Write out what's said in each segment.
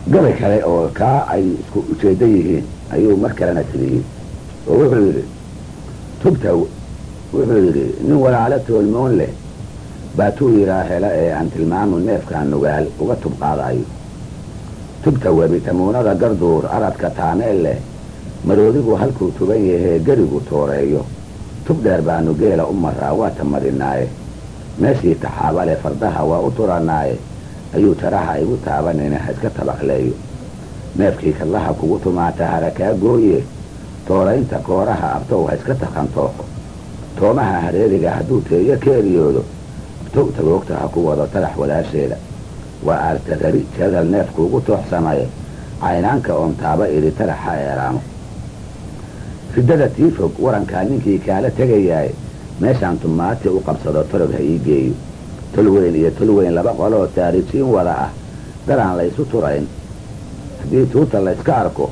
gabay kale oo kaa ay isku ujeedo yihiin ayuu mar kalena tiriyey oo wuxuu yidhi tubta wuxuu yidhi nin walaalo toolmoon leh baatuu yidhaa hela ee aan tilmaamu neefkaan nugaal uga tub qaadayo tubta webitamuunada garduur aradka taameel leh maroodigu halkuu tuban yahee gerigu tooreeyo tub dheer baanu geela u maraa waa tamarinaaye meeshii taxaaba leh fardaha waa u turanaaye ayuu taraha igu taabanayna ha iska tabaqleeyo neefkii kadlaha kugu tumaata hara kaa gooye tooraynta kooraha abtow ha iska takantooxo toomaha hareeriga hadduu teeyo keeriyoodo abtow tagoogta ha ku wado tarax walaasheeda waa aartagari jadal neefkuugu tooxsamaye caynaanka oon taaba idhi tarax ha eeraamo riddada tii fog warankaa ninkii kaala tegayaaye meeshaan tumaati u qabsado torog ha ii geeyo tol weyn iyo tol weyn laba qoloo taarijiin wada ah daraan laysu turayn haddii tuuta layska arko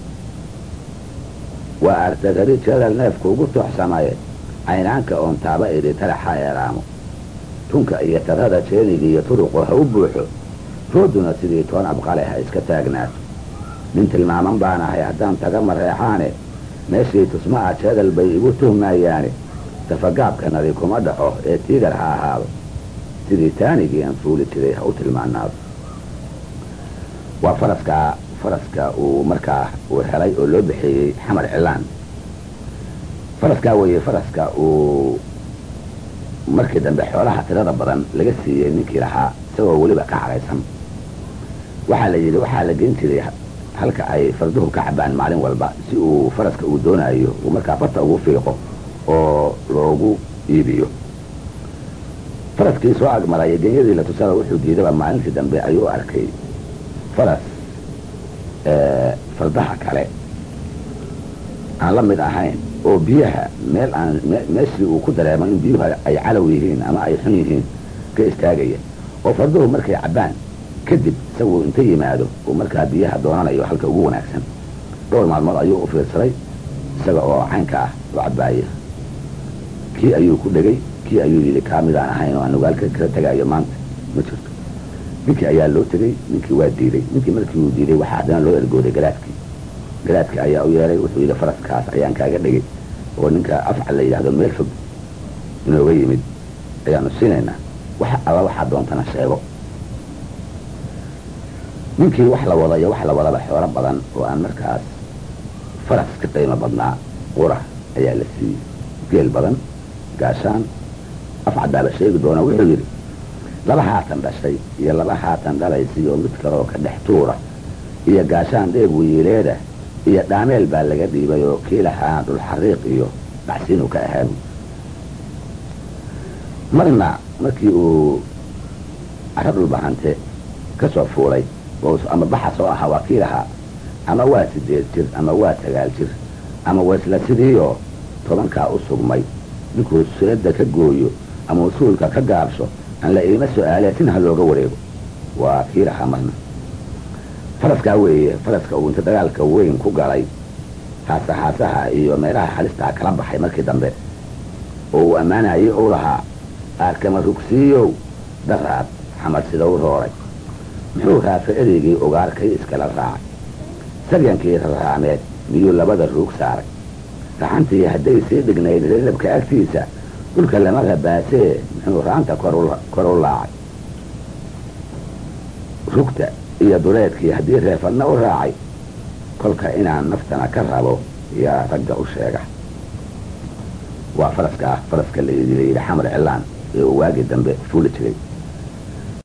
waa aartagari jadal neefkuugu tooxsamaye caynaanka oon taaba idhi tarax ha eeraamo tunka iyo tarada jeeniga iyo turuqu ha u buuxo rooduna sidii toon abqale ha iska taagnaato nin tilmaaman baan ahay haddaan taga mareexaane meeshii tusma'a jadal bay igu tuhmaayaane tafagaabkanadi kuma dhaxo ee tiigar ha ahaado sidii taanigii aan fuuli jiray ha u tilmaanaado waa faraska uu markaa uu helay oo loo bixeeyey xamar cilaan faraskaa weeye faraska uu markii dambe xoolaha tirada badan laga siiyey ninkii lahaa isagoo weliba ka caraysan waxaa la yidhi waxaa la gen jiray halka ay farduhu ka cabaan maalin walba si uu faraska uu doonayo uu markaa farta ugu fiiqo oo loogu iibiyo faraskii soo agmaraya genyadii la tusada wuxuu diidaba maalintii dambe ayuu arkay faras fardaha kale aan la mid ahayn oo biyaha meeshii uu ku dareemo in biyuhu ay calow yihiin ama ay xun yihiin ka istaagaya oo farduhu markay cabbaan kadib isagu inta yimaado uu markaa biyaha doonanayo halka ugu wanaagsan dhowr maalmood ayuu u fiirsaday isaga oo caynka ah oo cabbaaya kii ayuu ku dhegay kii ayuu yidhi kaa midaan ahayn oo aan nugaalka kala tegaayo maanta ma jirto ninkii ayaa loo tegey ninkii waa diiday ninkii markii uu diiday waxaa haddana loo ergooday garaadkii ayaa u yeeray wuxuu yidhi faraskaas ayaan kaaga dhegay oo ninka afcal la yidhaahdo meel fog inooga yimid ayaanu siinaynaa wax alla waxaa doontana sheego ninkii wax la wada iyo wax la wadaba xoolo badan oo aan markaas faras ka qiimo badnaa qura ayaa la siiyey geel badan gaashaan afcadaaba sheegi doona wuxuu yidhi laba haatan dhashay iyo laba haatan dhalaysiyo mid kaleoo ka dhex tuura iyo gaashaan dheeg wiileeda iyo dhaameel baa laga dhiibay oo kii lahaa dhul xariiq iyo dhacsiinu ka ahaadu marna markii uu cara dhulbahante ka soo fuulay oo ama baxa soo ahaa waa kii lahaa ama waa 8 jir ama waa 9 jir ama waa isla sidiioo 10kaa u sugmay ninkuu suladda ka gooyo ama usuulka ka gaabsho aan la iima su-aalee tin ha looga wareego waa kii lahaa marna faraskaa weeye faraska uu inta dagaalka weyn ku galay haasaha iyo meelaha halistaa kala baxay markii dambe oo uu ammaanayay uu lahaa aarkama rugsiiyow daraad xamar sida u rooray muxuu raafa ereygii ogaarkay iskala raacay saryankii raraameed miyuu labada ruug saaray raxantii hadday sii dhignayd reelabka agtiisa dhulka lama rabaasee muxuu raanta kor u laacay rugta iyo duleedkii haddii reefadna u raacay kolka inaan naftana ka rabo yaa ragga u sheega waa faraska la yidhi xamar cilaan ee uu waagii dambe fuuli jiray